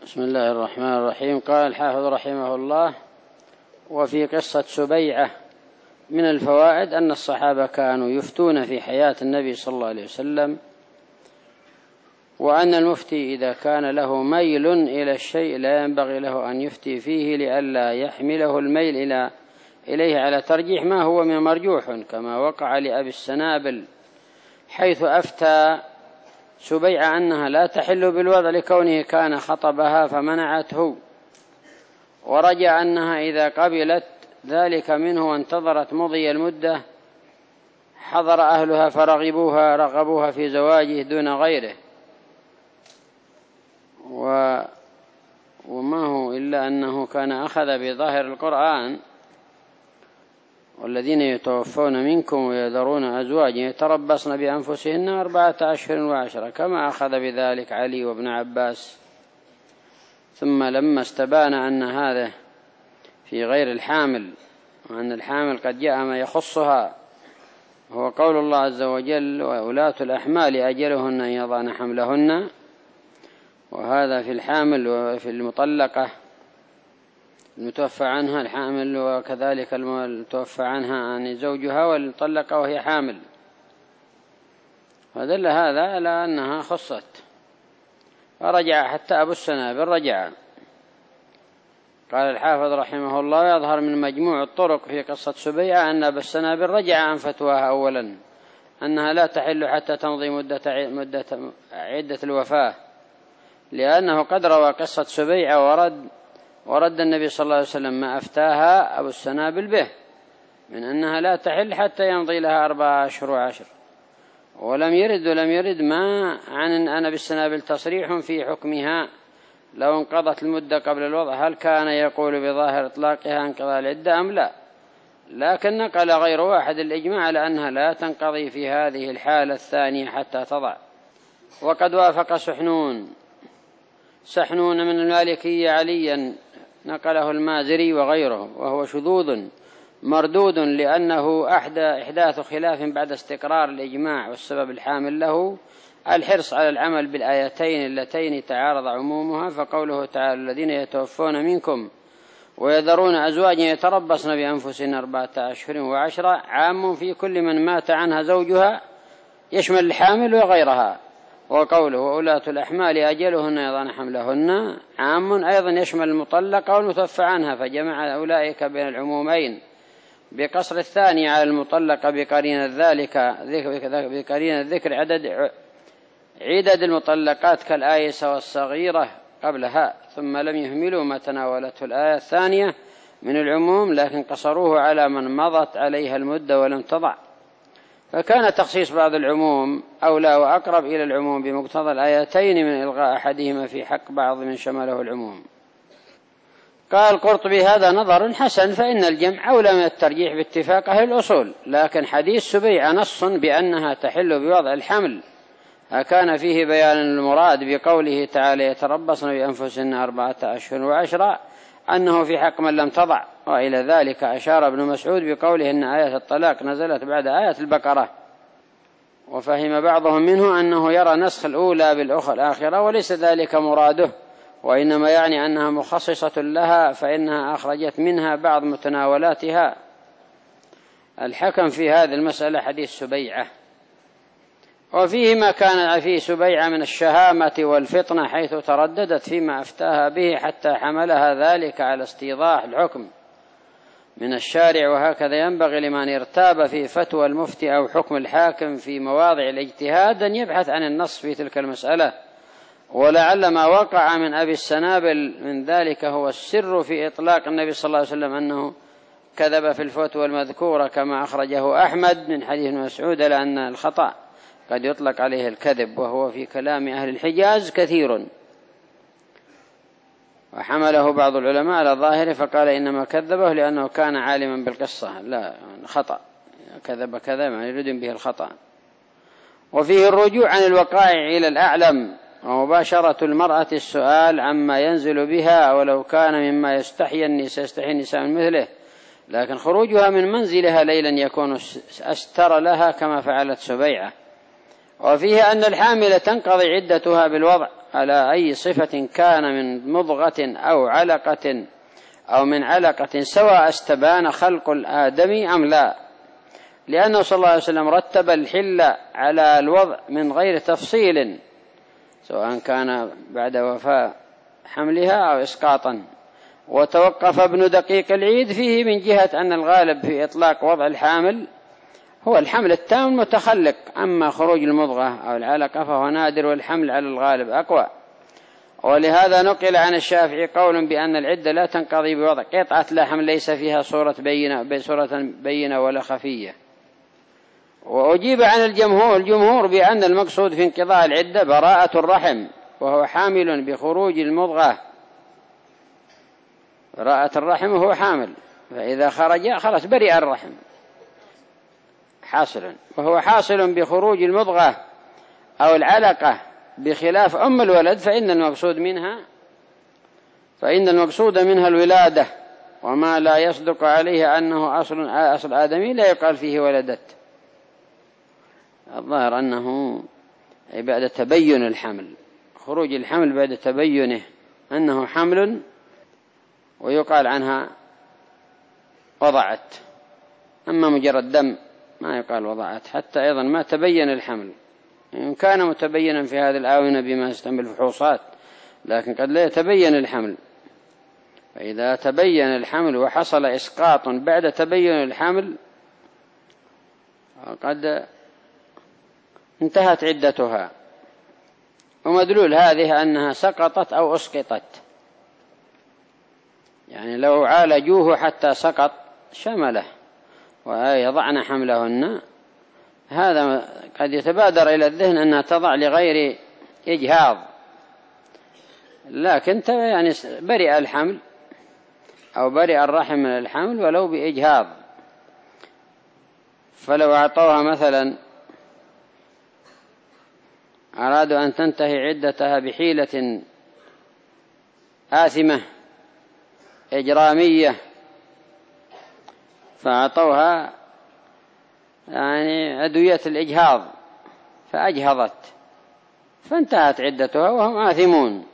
بسم الله الرحمن الرحيم. قال الحافظ رحمه الله: وفي قصة سبيعة من الفوائد أن الصحابة كانوا يفتون في حياة النبي صلى الله عليه وسلم، وأن المفتي إذا كان له ميل إلى الشيء لا ينبغي له أن يفتي فيه لئلا يحمله الميل إليه على ترجيح ما هو من مرجوح، كما وقع لأبي السنابل حيث أفتى سبيعة أنها لا تحل بالوضع لكونه كان خطبها فمنعته، ورجع أنها إذا قبلت ذلك منه وانتظرت مضي المدة حضر أهلها فرغبوها في زواجه دون غيره، وما هو إلا أنه كان أخذ بظاهر القرآن: والذين يتوفون منكم ويذرون أزواجا يتربصن بأنفسهن 4 أشهر و10، كما أخذ بذلك علي وابن عباس. ثم لما استبان أن هذا في غير الحامل، وأن الحامل قد جاء ما يخصها، هو قول الله عز وجل: وأولاة الأحمال أجلهن أن يضعن حملهن، وهذا في الحامل وفي المطلقة المتوفى عنها الحامل، وكذلك المتوفى عنها عن زوجها والمطلقة وهي حامل، فدل هذا على أنها خصت. فرجع حتى أبو السنابل رجع. قال الحافظ رحمه الله: يظهر من مجموع الطرق في قصة سبيعة أن أبا السنابل رجع عن فتواها أولا أنها لا تحل حتى تمضي عدة الوفاة، لأنه قد روى قصة سبيعة ورد النبي صلى الله عليه وسلم ما أفتاها أبو السنابل به من أنها لا تحل حتى يمضي لها 4 أشهر و10، ولم يرد ما عن أبي السنابل تصريح في حكمها لو انقضت المدة قبل الوضع، هل كان يقول بظاهر إطلاقها انقضاء العدة أم لا، لكن نقل غير واحد الإجماع على أنها لا تنقضي في هذه الحالة الثانية حتى تضع. وقد وافق سحنون من المالكية عليا، نقله المازري وغيره، وهو شذوذ مردود لأنه إحداث خلاف بعد استقرار الإجماع، والسبب الحامل له الحرص على العمل بالآيتين اللتين تعارض عمومها. فقوله تعالى: الذين يتوفون منكم ويذرون أزواجا يتربصن بأنفسهن 4 أشهر و10 عام في كل من مات عنها زوجها، يشمل الحامل وغيرها. وقوله: وأولاة الأحمال أجلهن يضعن حملهن عام أيضا يشمل المطلقة والمتوفى عنها، فجمع أولئك بين العمومين بقصر الثاني على المطلقة بقرين الذكر عدد المطلقات كالآيسة والصغيرة قبلها، ثم لم يهملوا ما تناولته الآية الثانية من العموم، لكن قصروه على من مضت عليها المدة ولم تضع، فكان تخصيص بعض العموم أولى وأقرب إلى العموم بمقتضى الآيتين من إلغاء أحدهما في حق بعض من شمله العموم. قال القرطبي: هذا نظر حسن، فإن الجمع أولى من الترجيح باتفاق أهل الأصول، لكن حديث سبيعة نص بأنها تحل بوضع الحمل، كان فيه بيان المراد بقوله تعالى: يتربصن بأنفسهن 4 أشهر و10 أنه في حق من لم تضع. وإلى ذلك أشار ابن مسعود بقوله إن آية الطلاق نزلت بعد آية البقرة. وفهم بعضهم منه أنه يرى نسخ الأولى الآخرة، وليس ذلك مراده، وإنما يعني أنها مخصصة لها، فإنها أخرجت منها بعض متناولاتها. الحكم في هذه المسألة حديث سبيعة، وفيه ما كان في سبيعة من الشهامة والفطنة، حيث ترددت فيما أفتاها به حتى حملها ذلك على استيضاح الحكم من الشارع. وهكذا ينبغي لمن ارتاب في فتوى المفتي أو حكم الحاكم في مواضع الاجتهاد أن يبحث عن النص في تلك المسألة، ولعل ما وقع من أبي السنابل من ذلك هو السر في إطلاق النبي صلى الله عليه وسلم أنه كذب في الفتوى المذكورة، كما أخرجه أحمد من حديث ابن مسعود، لأن الخطأ قد يطلق عليه الكذب، وهو في كلام أهل الحجاز كثير، وحمله بعض العلماء على ظاهره فقال إنما كذبه لأنه كان عالما بالقصة، لا خطأ، كذب يعني يريد به الخطأ. وفيه الرجوع عن الوقائع إلى الأعلم، ومباشرة المرأة السؤال عما ينزل بها، ولو كان مما يستحي النساء من مثله، لكن خروجها من منزلها ليلا يكون أستر لها كما فعلت سبيعة. وفيه أن الحامل تنقضي عدتها بالوضع على أي صفة كان من مضغة أو علقة أو من علقة سواء استبان خلق الآدمي أم لا، لأنه صلى الله عليه وسلم رتب الحل على الوضع من غير تفصيل سواء كان بعد وفاة حملها أو إسقاطا. وتوقف ابن دقيق العيد فيه من جهة أن الغالب في إطلاق وضع الحامل هو الحمل التام المتخلق، أما خروج المضغة أو العلقة فهو نادر والحمل على الغالب أقوى. ولهذا نقل عن الشافعي قول بأن العدة لا تنقضي بوضع قطعة لحم ليس فيها صورة بينة ولا خفية. وأجيب عن الجمهور بأن المقصود في انقضاء العدة براءة الرحم، وهو حامل بخروج المضغة. براءة الرحم وهو حامل، فإذا خرج خلاص برئ الرحم حاصل، وهو حاصل بخروج المضغة أو العلقة، بخلاف أم الولد فإن المقصود منها الولادة، وما لا يصدق عليه أنه أصل آدمي لا يقال فيه ولدت. الظاهر أنه بعد تبين الحمل، خروج الحمل بعد تبينه أنه حمل، ويقال عنها وضعت. أما مجرد دم ما يقال وضعت، حتى أيضا ما تبين الحمل، إن كان متبينا في هذه الآونة بما يستعمل الفحوصات، لكن قد لا يتبين الحمل. فإذا تبين الحمل وحصل إسقاط بعد تبين الحمل قد انتهت عدتها. ومدلول هذه أنها سقطت أو أسقطت، يعني لو عالجوه حتى سقط شمله ويضعن حملهن، هذا قد يتبادر إلى الذهن أنها تضع لغير إجهاض، لكن يعني برئ الحمل أو برئ الرحم من الحمل ولو بإجهاض. فلو أعطوها مثلا أرادوا أن تنتهي عدتها بحيلة آثمة إجرامية، فأعطوها يعني أدوية الإجهاض فأجهضت، فانتهت عدتها وهم آثمون.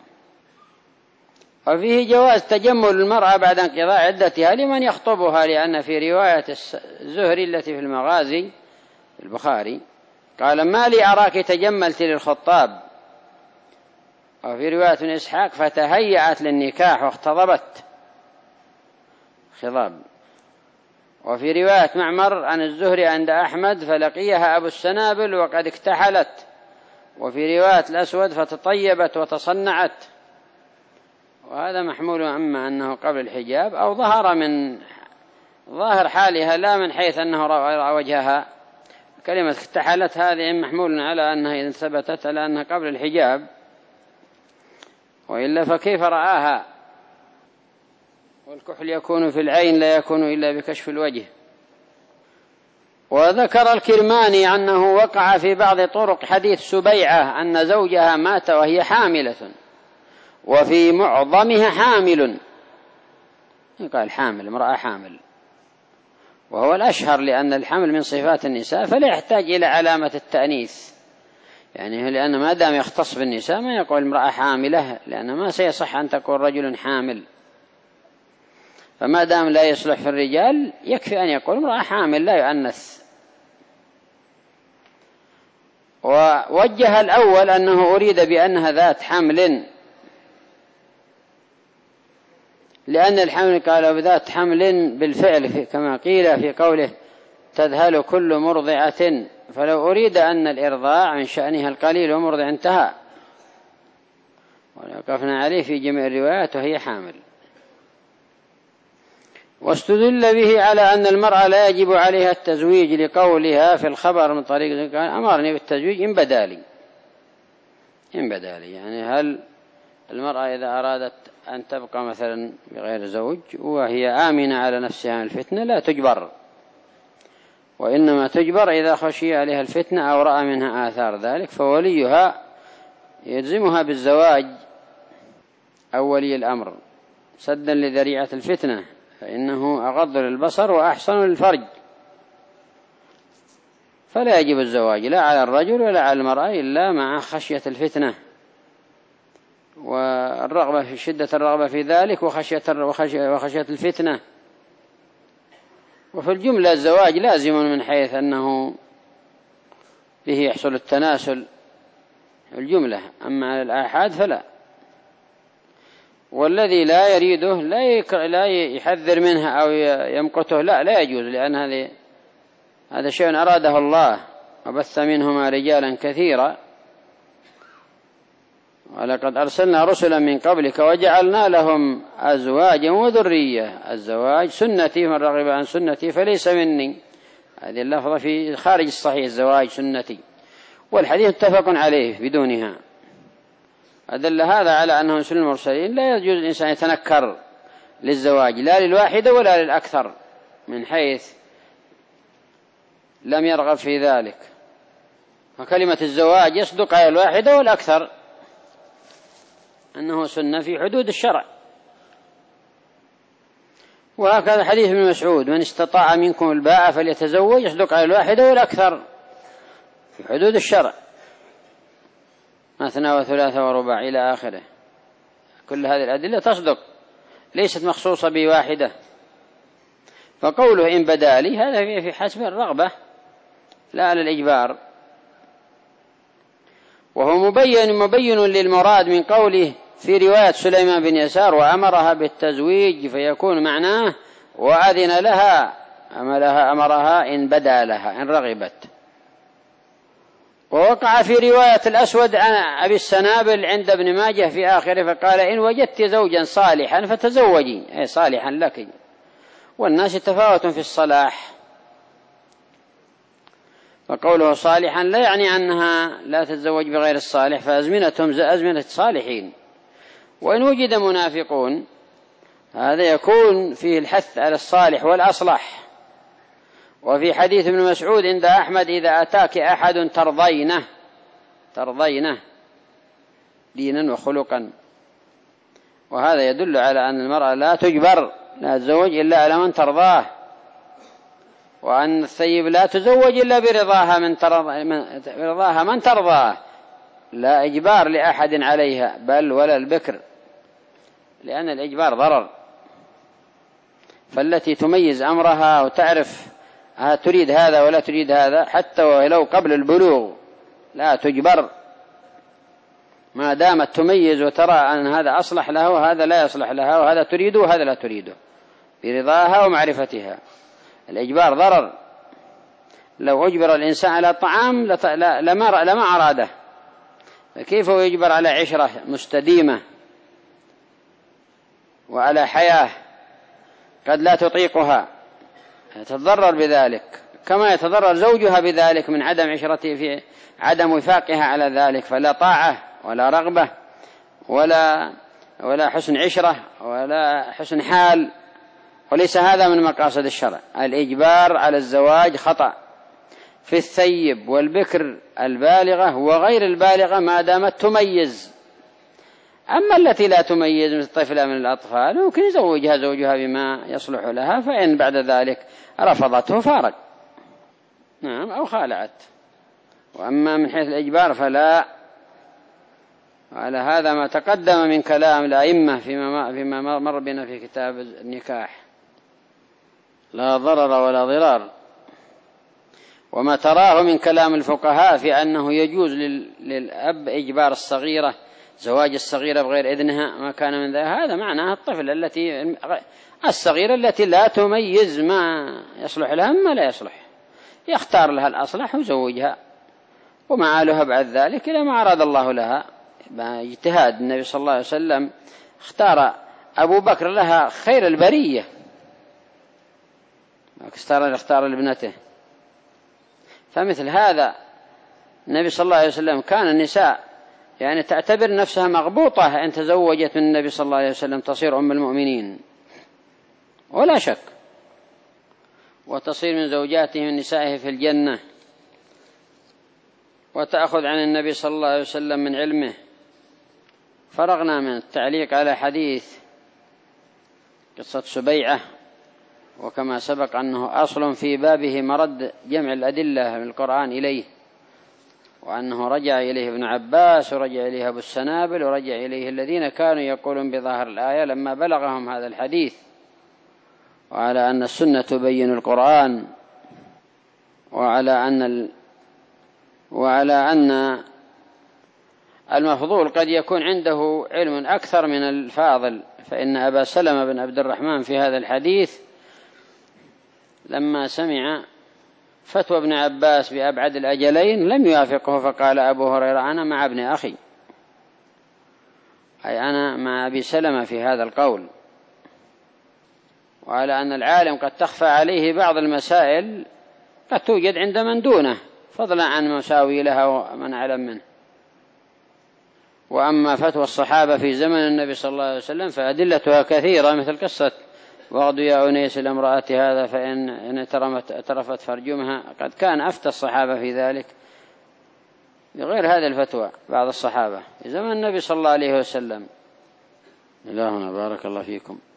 وفيه جواز تجمل المرأة بعد انقضاء عدتها لمن يخطبها، لأن في رواية الزهري التي في المغازي في البخاري قال: ما لي أراك تجملت للخطاب. وفي رواية من إسحاق: فتهيأت للنكاح واختضبت خضاب. وفي رواية معمر عن الزهري عند أحمد: فلقيها أبو السنابل وقد اكتحلت. وفي رواية الأسود: فتطيبت وتصنعت. وهذا محمول أما أنه قبل الحجاب أو ظهر من ظاهر حالها، لا من حيث أنه رأى وجهها. كلمة اكتحلت هذه محمول على أنها إذا ثبتت على أنها قبل الحجاب، وإلا فكيف رآها؟ والكحل يكون في العين لا يكون إلا بكشف الوجه. وذكر الكرماني أنه وقع في بعض طرق حديث سبيعة أن زوجها مات وهي حاملة، وفي معظمها حامل. قال حامل، امرأة حامل، وهو الأشهر لأن الحمل من صفات النساء فلا يحتاج إلى علامة التأنيث، يعني لأن ما دام يختص بالنساء ما يقول امرأة حاملة، لأن ما سيصح أن تكون رجل حامل، فما دام لا يصلح في الرجال يكفي أن يقول امرأة حامل لا يؤنث. ووجه الأول أنه أريد بأنها ذات حمل، لأن الحمل قال بذات حمل بالفعل كما قيل في قوله: تذهل كل مرضعة، فلو أريد أن الإرضاع من شأنها القليل ومرضع انتهى، وقفنا عليه في جميع الروايات وهي حامل. واستدل به على أن المرأة لا يجب عليها التزويج لقولها في الخبر من طريق قال: أمرني بالتزويج إن بدالي. يعني هل المرأة إذا أرادت أن تبقى مثلا بغير زوج وهي آمنة على نفسها من الفتنة لا تجبر، وإنما تجبر إذا خشي عليها الفتنة أو رأى منها آثار ذلك، فوليها يلزمها بالزواج أو ولي الأمر سدا لذريعة الفتنة، فإنه أغض للبصر وأحسن للفرج. فلا يجب الزواج لا على الرجل ولا على المرأة إلا مع خشية الفتنة والرغبة في شدة الرغبة في ذلك وخشية الفتنة. وفي الجملة الزواج لازم من حيث أنه به يحصل التناسل الجملة، أما على الآحاد فلا. والذي لا يريده لا يحذر منها أو يمقته لا يجوز، لأن هذا شيء أراده الله وبث منهما رجالا كثيرا. ولقد أرسلنا رسلا من قبلك وجعلنا لهم أزواجا وذرية. الزواج سنتي، من رغب عن سنتي فليس مني، هذه اللفظة في خارج الصحيح، الزواج سنتي، والحديث متفق عليه بدونها. أدل هذا على أنه سنة المرسلين لا يجوز الإنسان يتنكر للزواج لا للواحدة ولا للأكثر من حيث لم يرغب في ذلك. فكلمة الزواج يصدق على الواحدة والأكثر أنه سنة في حدود الشرع. وهكذا حديث ابن مسعود: من استطاع منكم الباءة فليتزوج، يصدق على الواحدة والأكثر في حدود الشرع، مثنى وثلاثة ورباع إلى آخره. كل هذه الأدلة تصدق، ليست مخصوصة بواحدة. فقوله إن بدا لي هذا في حسب الرغبة لا على الإجبار. وهو مبين للمراد من قوله في رواية سليمان بن يسار: وأمرها بالتزويج، فيكون معناه وأذن لها، أمرها إن بدا لها إن رغبت. ووقع في رواية الأسود عن أبي السنابل عند ابن ماجه في آخره فقال: إن وجدت زوجا صالحا فتزوجي، أي صالحا لك. والناس تفاوت في الصلاح، وقوله صالحا لا يعني أنها لا تتزوج بغير الصالح، فأزمنتهم أزمنة الصالحين. وإن وجد منافقون هذا يكون فيه الحث على الصالح والأصلح. وفي حديث ابن مسعود عند أحمد: إذا أتاك أحد ترضينه دينا وخلقا. وهذا يدل على أن المرأة لا تجبر لا تزوج إلا على من ترضاه، وأن الثيب لا تزوج إلا برضاها من ترضاه، لا إجبار لأحد عليها بل ولا البكر، لأن الإجبار ضرر. فالتي تميز أمرها وتعرف تريد هذا ولا تريد هذا حتى ولو قبل البلوغ لا تجبر، ما دامت تميز وترى أن هذا أصلح له وهذا لا يصلح لها، وهذا تريده وهذا لا تريده، برضاها ومعرفتها. الإجبار ضرر. لو أجبر الإنسان على طعام لما أراده، فكيف يجبر على عشرة مستديمة وعلى حياة قد لا تطيقها؟ يتضرر بذلك، كما يتضرر زوجها بذلك من عدم عشرته، في عدم وفاقها على ذلك. فلا طاعة ولا رغبة ولا حسن عشرة ولا حسن حال، وليس هذا من مقاصد الشرع. الإجبار على الزواج خطأ في الثيب والبكر البالغة وغير البالغة ما دامت تميز. أما التي لا تميز مثل طفلة من الأطفال ممكن يزوجها زوجها بما يصلح لها، فإن بعد ذلك رفضته فارق، نعم، أو خالعت. وأما من حيث الإجبار فلا. وعلى هذا ما تقدم من كلام الأئمة فيما مر بنا في كتاب النكاح: لا ضرر ولا ضرار. وما تراه من كلام الفقهاء في أنه يجوز للأب إجبار الصغيرة، زواج الصغيرة بغير إذنها، ما كان من ذلك، هذا معناه الطفل الصغيرة التي لا تميز ما يصلح لها ما لا يصلح، يختار لها الأصلح ويزوجها، ومعالها بعد ذلك إلى ما أراد الله لها. اجتهاد النبي صلى الله عليه وسلم اختار أبو بكر لها خير البرية، اختار لابنته. فمثل هذا النبي صلى الله عليه وسلم كان النساء يعني تعتبر نفسها مغبوطة أن تزوجت من النبي صلى الله عليه وسلم تصير أم المؤمنين ولا شك، وتصير من زوجاته من نسائه في الجنة، وتأخذ عن النبي صلى الله عليه وسلم من علمه. فرغنا من التعليق على حديث قصة سبيعة وكما سبق أنه أصل في بابه مرد جمع الأدلة من القرآن إليه، وأنه رجع إليه ابن عباس ورجع إليه أبو السنابل ورجع إليه الذين كانوا يقولون بظاهر الآية لما بلغهم هذا الحديث، وعلى أن السنة تبين القرآن، وعلى أن المفضول قد يكون عنده علم أكثر من الفاضل. فإن أبا سلمة بن عبد الرحمن في هذا الحديث لما سمع فتوى ابن عباس بأبعد الأجلين لم يوافقه، فقال أبو هريرة أنا مع ابن أخي، أي أنا مع أبي سلمة في هذا القول. وعلى أن العالم قد تخفى عليه بعض المسائل قد توجد عند من دونه فضلا عن مساوي لها ومن أعلم منه. وأما فتوى الصحابة في زمن النبي صلى الله عليه وسلم فأدلتها كثيرة، مثل قصة واغد يا أنيس لامرأة هذا فإن اعترفت فرجمها، قد كان أفتى الصحابة في ذلك بغير هذه الفتوى بعض الصحابة في زمن النبي صلى الله عليه وسلم. إلهنا بارك الله فيكم.